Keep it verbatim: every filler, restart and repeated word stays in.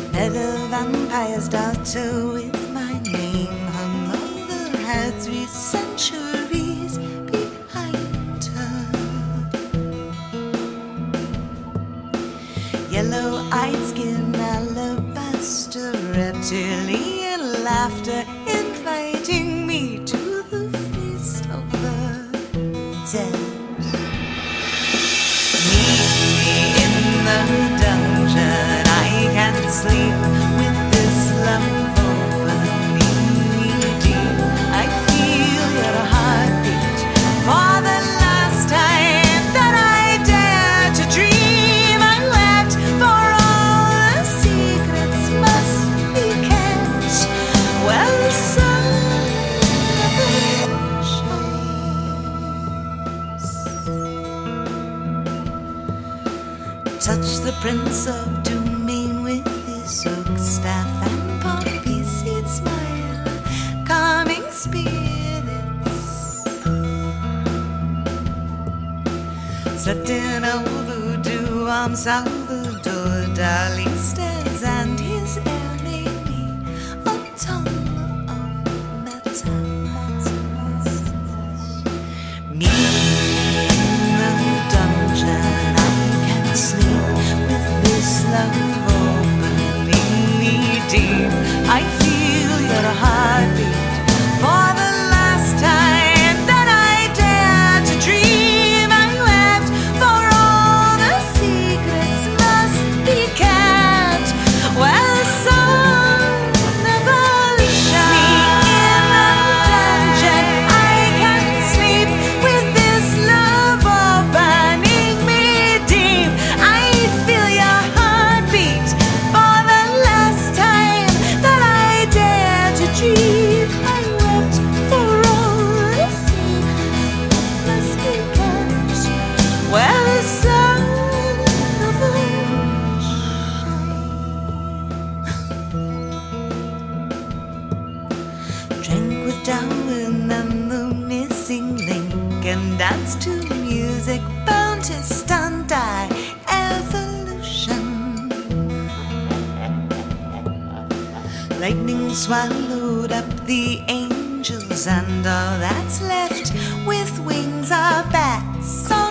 Met a vampire's daughter with my name. Her mother had three centuries behind her. Yellow-eyed skin, alabaster, reptilian laughter, inviting me to the feast of the dead. Meet me in the dungeon. I can't sleep with this love opening me deep. I feel your heartbeat for the last time that I dare to dream. I wept for all the secrets must be kept. Well, the sun never shines. Touch the Prince of Domain with his oak staff and poppy seed smile, calming spirits. Slept in a voodoo arm, Salvador Dali stares, and his air made me a tongue of metal. Me in the dungeon, I can't sleep with this love opening me deep. I feel your heartbeat for the last time that I dare to dream. I wept for all the secrets must be kept. Well, the sun never shines. Me in the dungeon, I can't sleep with this love opening me deep. I feel your heartbeat for the last time that I dare to dream. I wept for all the secrets must be kept. Well, the sun never shines. Drank with Darwin and the missing link, and danced to music bound to stunt our evolution. Lightning swallowed up the angels, and all that's left with wings are bats.